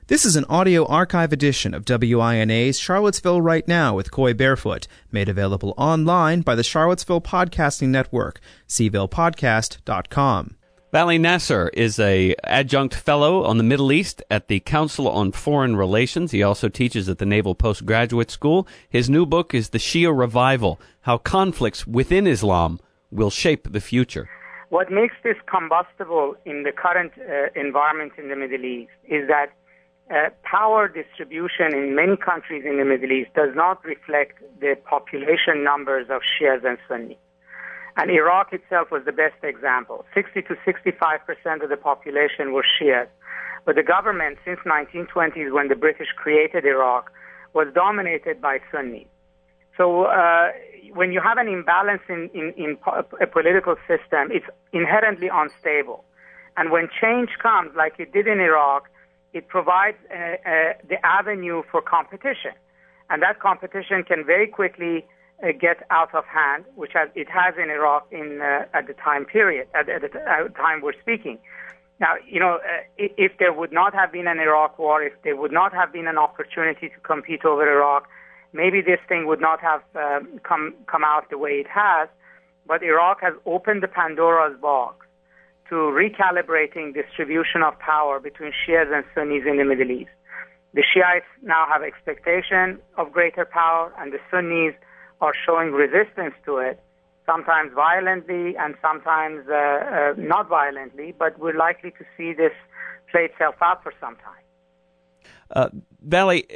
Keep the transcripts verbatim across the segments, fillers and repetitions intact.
This is an audio archive edition of W I N A's Charlottesville Right Now with Coy Barefoot, made available online by the Charlottesville Podcasting Network, c ville podcast dot com. Vali Nasr is a adjunct fellow on the Middle East at the Council on Foreign Relations. He also teaches at the Naval Postgraduate School. His new book is The Shia Revival, How Conflicts Within Islam Will Shape the Future. What makes this combustible in the current uh, environment in the Middle East is that uh, power distribution in many countries in the Middle East does not reflect the population numbers of Shias and Sunnis. And Iraq itself was the best example. sixty to sixty-five percent of the population were Shias. But the government, since nineteen twenties, when the British created Iraq, was dominated by Sunnis. So uh, when you have an imbalance in, in, in po- a political system, it's inherently unstable. And when change comes, like it did in Iraq, it provides uh, uh, the avenue for competition. And that competition can very quickly uh, get out of hand, which has, it has in Iraq in uh, at the time period, at, at the t- at time we're speaking. Now, you know, uh, if there would not have been an Iraq war, if there would not have been an opportunity to compete over Iraq, maybe this thing would not have uh, come come out the way it has. But Iraq has opened the Pandora's box to recalibrating distribution of power between Shias and Sunnis in the Middle East. The Shiites now have expectation of greater power, and the Sunnis are showing resistance to it, sometimes violently and sometimes uh, uh, not violently, but we're likely to see this play itself out for some time. Uh, Vali,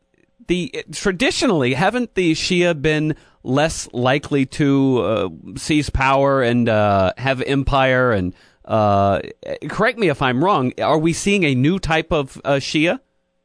the traditionally, haven't the Shia been less likely to uh, seize power and uh, have empire? And uh, correct me if I'm wrong. Are we seeing a new type of uh, Shia?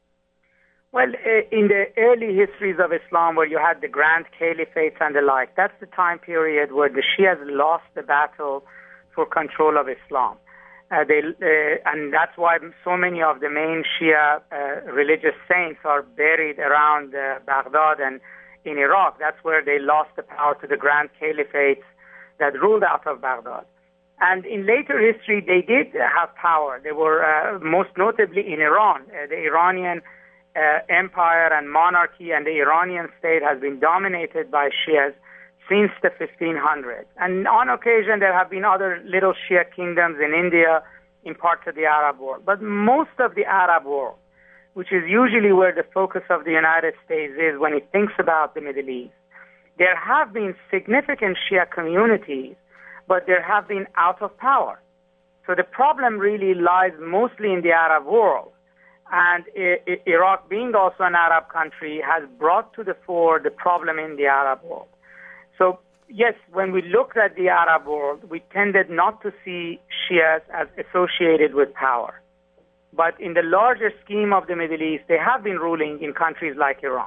Well, in the early histories of Islam, where you had the grand caliphates and the like, that's the time period where the Shias lost the battle for control of Islam. Uh, they, uh, and that's why so many of the main Shia uh, religious saints are buried around uh, Baghdad and in Iraq. That's where they lost the power to the grand caliphates that ruled out of Baghdad. And in later history, they did have power. They were uh, most notably in Iran. Uh, the Iranian uh, empire and monarchy and the Iranian state has been dominated by Shias since the fifteen hundreds. And on occasion, there have been other little Shia kingdoms in India, in parts of the Arab world. But most of the Arab world, which is usually where the focus of the United States is when it thinks about the Middle East, there have been significant Shia communities, but there have been out of power. So the problem really lies mostly in the Arab world. And I- I- Iraq, being also an Arab country, has brought to the fore the problem in the Arab world. So, yes, when we looked at the Arab world, we tended not to see Shias as associated with power. But in the larger scheme of the Middle East, they have been ruling in countries like Iran.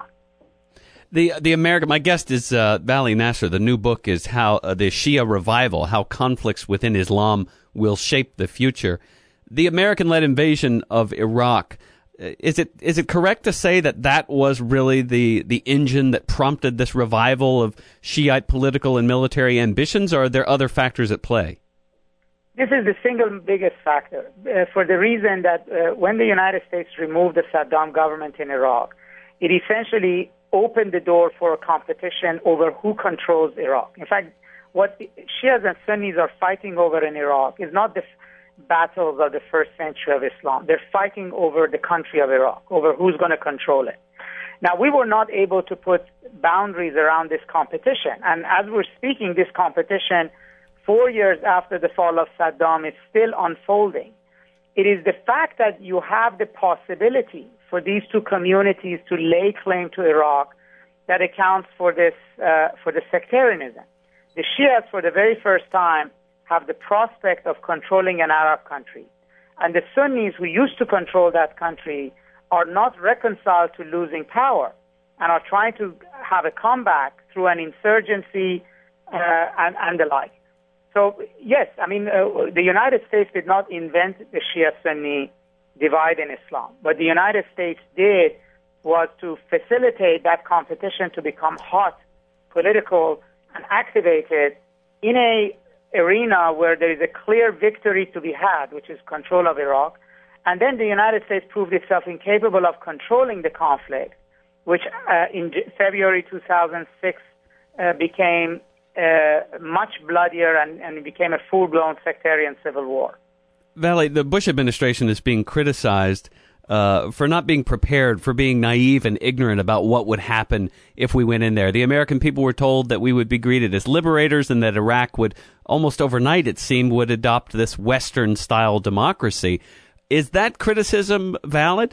The the American, my guest is uh, Vali Nasr. The new book is how uh, the Shia Revival, How Conflicts Within Islam Will Shape the Future. The American-led invasion of Iraq, is it is it correct to say that that was really the, the engine that prompted this revival of Shiite political and military ambitions, or are there other factors at play? This is the single biggest factor, uh, for the reason that uh, when the United States removed the Saddam government in Iraq, it essentially opened the door for a competition over who controls Iraq. In fact, what the Shias and Sunnis are fighting over in Iraq is not the battles of the first century of Islam. They're fighting over the country of Iraq, over who's going to control it. Now, we were not able to put boundaries around this competition. And as we're speaking, this competition, four years after the fall of Saddam, is still unfolding. It is the fact that you have the possibility for these two communities to lay claim to Iraq that accounts for this, uh, for the sectarianism. The Shias, for the very first time, have the prospect of controlling an Arab country. And the Sunnis, who used to control that country, are not reconciled to losing power and are trying to have a comeback through an insurgency uh, and, and the like. So, yes, I mean, uh, the United States did not invent the Shia-Sunni divide in Islam. What the United States did was to facilitate that competition to become hot, political, and activated in a arena where there is a clear victory to be had, which is control of Iraq, And then the United States proved itself incapable of controlling the conflict, which uh, in February two thousand six uh, became uh, much bloodier and, and became a full-blown sectarian civil war. Vali, the Bush administration is being criticized uh, for not being prepared, for being naive and ignorant about what would happen if we went in there. The American people were told that we would be greeted as liberators and that Iraq would, almost overnight it seemed, would adopt this Western-style democracy. Is that criticism valid?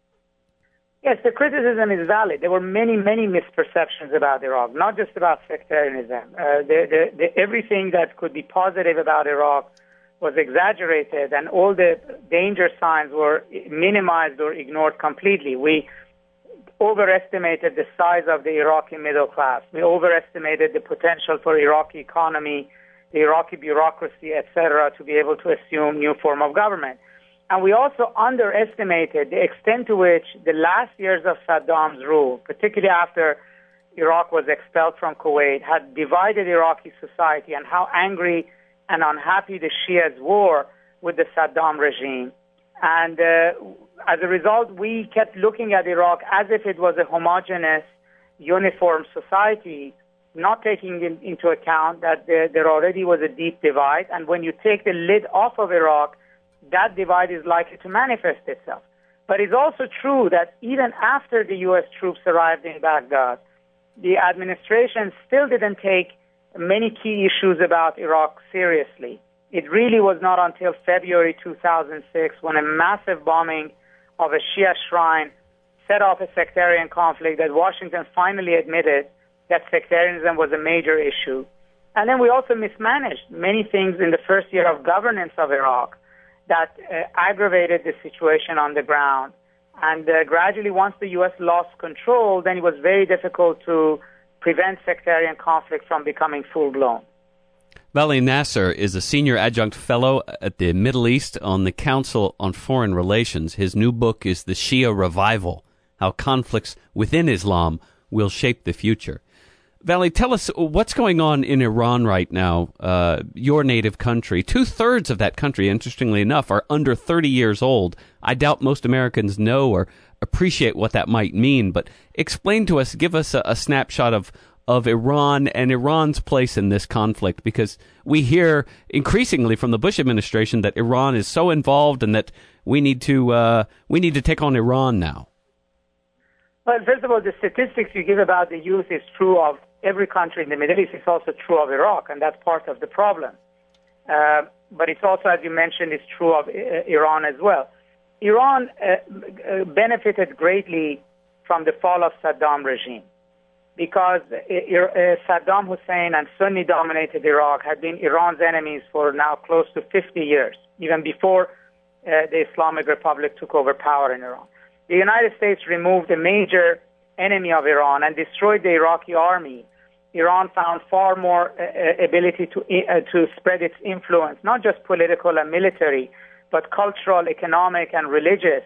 Yes, the criticism is valid. There were many, many misperceptions about Iraq, not just about sectarianism. Uh, the, the, the, everything that could be positive about Iraq was exaggerated, and all the danger signs were minimized or ignored completely. We overestimated the size of the Iraqi middle class. We overestimated the potential for Iraqi economy, the Iraqi bureaucracy, et cetera, to be able to assume new form of government. And we also underestimated the extent to which the last years of Saddam's rule, particularly after Iraq was expelled from Kuwait, had divided Iraqi society, and how angry and unhappy the Shias were with the Saddam regime. And uh, as a result, we kept looking at Iraq as if it was a homogeneous, uniform society, not taking in, into account that there, there already was a deep divide. And when you take the lid off of Iraq, that divide is likely to manifest itself. But it's also true that even after the U S troops arrived in Baghdad, the administration still didn't take many key issues about Iraq seriously. It really was not until February two thousand six when a massive bombing of a Shia shrine set off a sectarian conflict that Washington finally admitted that sectarianism was a major issue. And then we also mismanaged many things in the first year of governance of Iraq that uh, aggravated the situation on the ground. And uh, gradually, once the U S lost control, then it was very difficult to prevent sectarian conflict from becoming full-blown. Vali Nasser is a senior adjunct fellow at the Middle East on the Council on Foreign Relations. His new book is The Shia Revival, How Conflicts Within Islam Will Shape the Future. Vali, tell us what's going on in Iran right now, uh, your native country. Two-thirds of that country, interestingly enough, are under thirty years old. I doubt most Americans know or appreciate what that might mean, but explain to us, give us a, a snapshot of, of Iran and Iran's place in this conflict, because we hear increasingly from the Bush administration that Iran is so involved and that we need to uh, we need to take on Iran now. Well, first of all, the statistics you give about the youth is true of every country in the Middle East. It's also true of Iraq, and that's part of the problem. Uh, but it's also, as you mentioned, it's true of uh, Iran as well. Iran uh, uh, benefited greatly from the fall of Saddam regime because uh, uh, Saddam Hussein and Sunni-dominated Iraq had been Iran's enemies for now close to fifty years, even before uh, the Islamic Republic took over power in Iran. The United States removed a major enemy of Iran and destroyed the Iraqi army. Iran found far more uh, ability to uh, to spread its influence, not just political and military, but cultural, economic, and religious,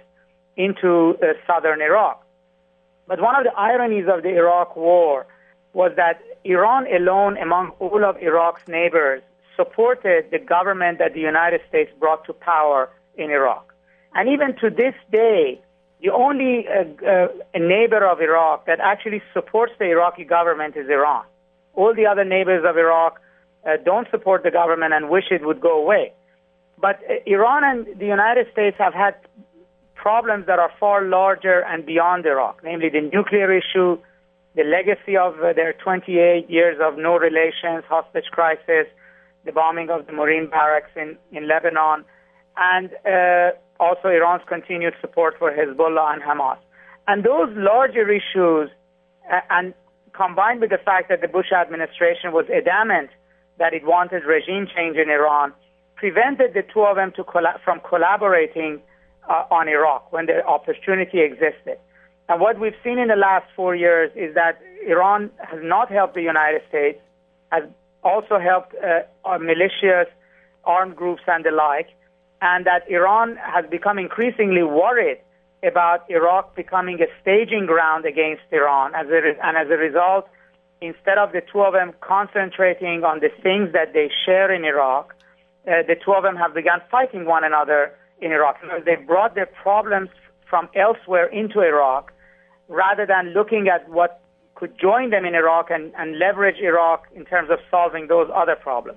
into uh, southern Iraq. But one of the ironies of the Iraq war was that Iran alone, among all of Iraq's neighbors, supported the government that the United States brought to power in Iraq. And even to this day, the only uh, uh, neighbor of Iraq that actually supports the Iraqi government is Iran. All the other neighbors of Iraq uh, don't support the government and wish it would go away. But uh, Iran and the United States have had problems that are far larger and beyond Iraq, namely the nuclear issue, the legacy of uh, their twenty-eight years of no relations, hostage crisis, the bombing of the Marine barracks in, in Lebanon, and uh, also Iran's continued support for Hezbollah and Hamas. And those larger issues, uh, and combined with the fact that the Bush administration was adamant that it wanted regime change in Iran, prevented the two of them to colla- from collaborating uh, on Iraq when the opportunity existed. And what we've seen in the last four years is that Iran has not helped the United States, has also helped uh, our militias, armed groups, and the like, and that Iran has become increasingly worried about Iraq becoming a staging ground against Iran. As a re- and as a result, instead of the two of them concentrating on the things that they share in Iraq, uh, the two of them have begun fighting one another in Iraq. They brought their problems from elsewhere into Iraq rather than looking at what could join them in Iraq and, and leverage Iraq in terms of solving those other problems.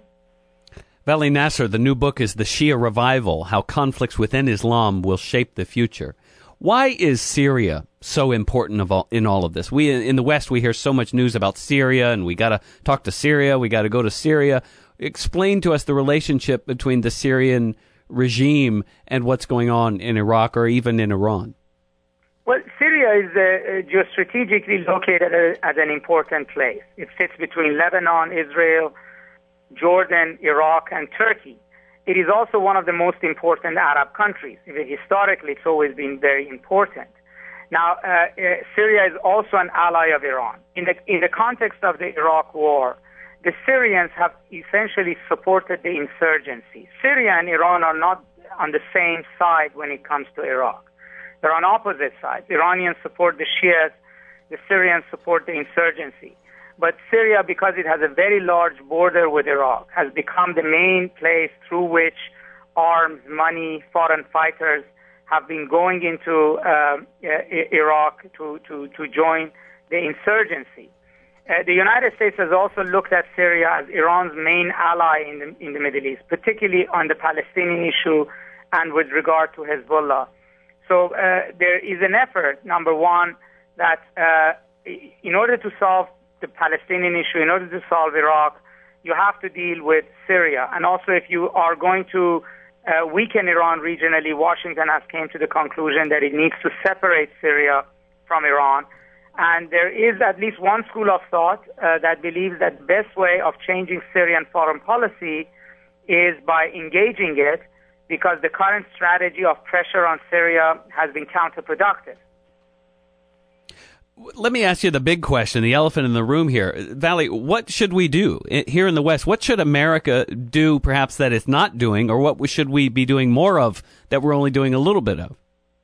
Vali Nasr, the new book is The Shia Revival, How Conflicts Within Islam Will Shape the Future. Why is Syria so important of all, in all of this? We in the West, we hear so much news about Syria, and we got to talk to Syria, we got to go to Syria. Explain to us the relationship between the Syrian regime and what's going on in Iraq or even in Iran. Well, Syria is uh, geostrategically located at an important place. It sits between Lebanon, Israel, Jordan, Iraq, and Turkey. It is also one of the most important Arab countries. Historically, it's always been very important. Now, uh, uh, Syria is also an ally of Iran. In the, in the context of the Iraq war, the Syrians have essentially supported the insurgency. Syria and Iran are not on the same side when it comes to Iraq. They're on opposite sides. Iranians support the Shias, the Syrians support the insurgency. But Syria, because it has a very large border with Iraq, has become the main place through which arms, money, foreign fighters have been going into uh, Iraq to, to, to join the insurgency. Uh, the United States has also looked at Syria as Iran's main ally in the, in the Middle East, particularly on the Palestinian issue and with regard to Hezbollah. So uh, there is an effort, number one, that uh, in order to solve the Palestinian issue, in order to solve Iraq, you have to deal with Syria. And also, if you are going to uh, weaken Iran regionally, Washington has came to the conclusion that it needs to separate Syria from Iran. And there is at least one school of thought uh, that believes that the best way of changing Syrian foreign policy is by engaging it, because the current strategy of pressure on Syria has been counterproductive. Let me ask you the big question, the elephant in the room here. Vali, what should we do here in the West? What should America do, perhaps, that it's not doing, or what should we be doing more of that we're only doing a little bit of?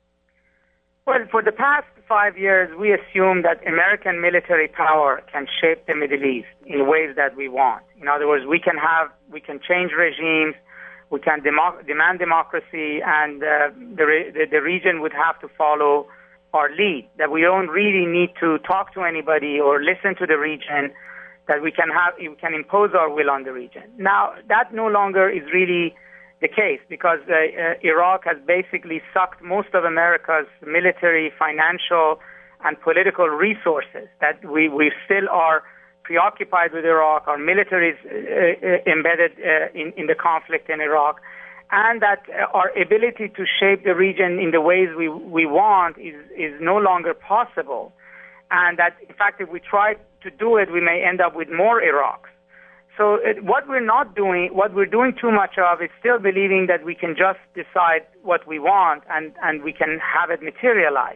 Well, for the past five years, we assume that American military power can shape the Middle East in ways that we want. In other words, we can have, we can change regimes, we can demo- demand democracy, and uh, the, re- the, the region would have to follow our lead, that we don't really need to talk to anybody or listen to the region, that we can have, we can impose our will on the region. Now, that no longer is really the case, because uh, uh, Iraq has basically sucked most of America's military, financial, and political resources, that we, we still are preoccupied with Iraq, our military is uh, embedded uh, in, in the conflict in Iraq, and that uh, our ability to shape the region in the ways we, we want is, is no longer possible. And that, in fact, if we try to do it, we may end up with more Iraqs. So it, what we're not doing, what we're doing too much of, is still believing that we can just decide what we want and, and we can have it materialize.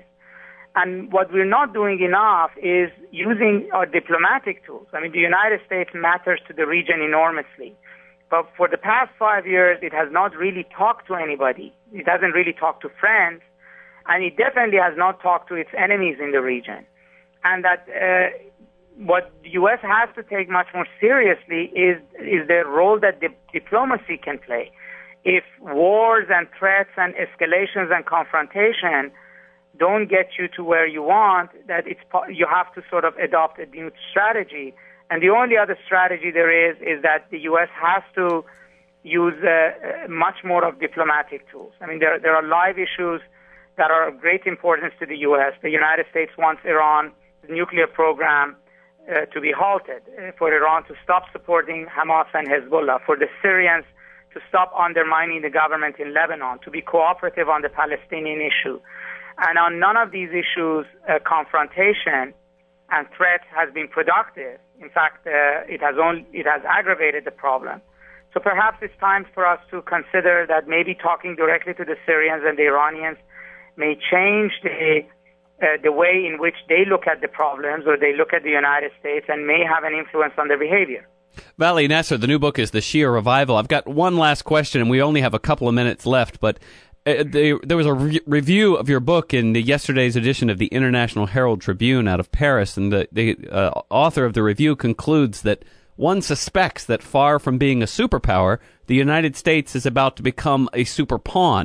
And what we're not doing enough is using our diplomatic tools. I mean, the United States matters to the region enormously. But for the past five years, it has not really talked to anybody. It hasn't really talked to friends. And it definitely has not talked to its enemies in the region. And that uh, what the U S has to take much more seriously is, is the role that di- diplomacy can play. If wars and threats and escalations and confrontation don't get you to where you want, that it's you have to sort of adopt a new strategy. And the only other strategy there is is that the U S has to use uh, much more of diplomatic tools. I mean, there there are live issues that are of great importance to the U S. The United States wants Iran's nuclear program uh, to be halted, uh, for Iran to stop supporting Hamas and Hezbollah, for the Syrians to stop undermining the government in Lebanon, to be cooperative on the Palestinian issue. And on none of these issues, uh, confrontation and threat has been productive. In fact, uh, it has only, it has aggravated the problem. So perhaps it's time for us to consider that maybe talking directly to the Syrians and the Iranians may change the uh, the way in which they look at the problems, or they look at the United States, and may have an influence on their behavior. Vali Nasr, the new book is The Shia Revival. I've got one last question, and we only have a couple of minutes left, but uh, they, there was a re- review of your book in the yesterday's edition of the International Herald Tribune out of Paris, and the, the uh, author of the review concludes that one suspects that far from being a superpower, the United States is about to become a super pawn.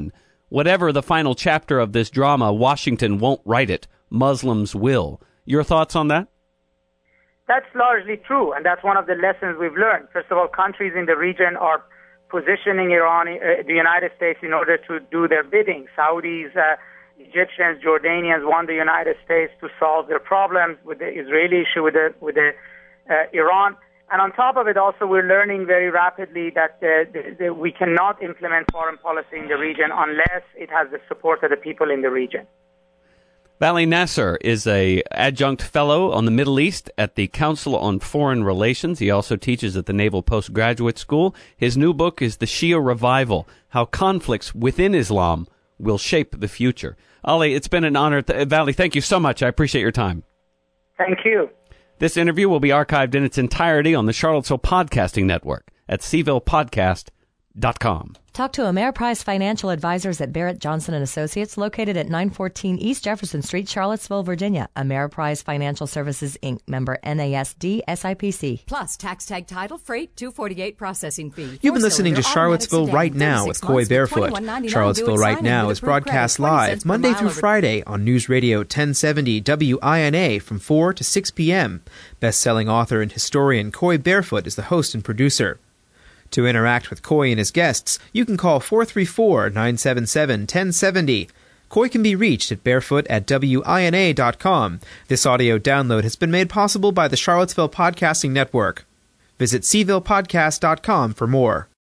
whatever the final chapter of this drama, Washington won't write it. Muslims will. Your thoughts on that? That's largely true, and that's one of the lessons we've learned. First of all, countries in the region are positioning Iran, uh, the United States, in order to do their bidding. Saudis, uh, Egyptians, Jordanians want the United States to solve their problems with the Israeli issue, with the, with the uh, Iran. And on top of it, also, we're learning very rapidly that uh, the, the, we cannot implement foreign policy in the region unless it has the support of the people in the region. Vali Nasr is a adjunct fellow on the Middle East at the Council on Foreign Relations. He also teaches at the Naval Postgraduate School. His new book is The Shia Revival, How Conflicts Within Islam Will Shape the Future. Ali, it's been an honor. Th- Vali, thank you so much. I appreciate your time. Thank you. This interview will be archived in its entirety on the Charlottesville Podcasting Network at c ville podcast dot com. Talk to Ameriprise Financial Advisors at Barrett Johnson and Associates, located at nine fourteen East Jefferson Street, Charlottesville, Virginia. Ameriprise Financial Services, Incorporated. Member N A S D S I P C. Plus tax tag title freight two forty-eight processing fee. You've been listening to Charlottesville Right Now with Coy Barefoot. Charlottesville Right Now is broadcast live Monday through Friday on News Radio ten seventy W I N A from four to six p.m. Best-selling author and historian Coy Barefoot is the host and producer. To interact with Coy and his guests, you can call four three four, nine seven seven, one zero seven zero. Coy can be reached at barefoot at W I N A dot com. This audio download has been made possible by the Charlottesville Podcasting Network. Visit c ville podcast dot com for more.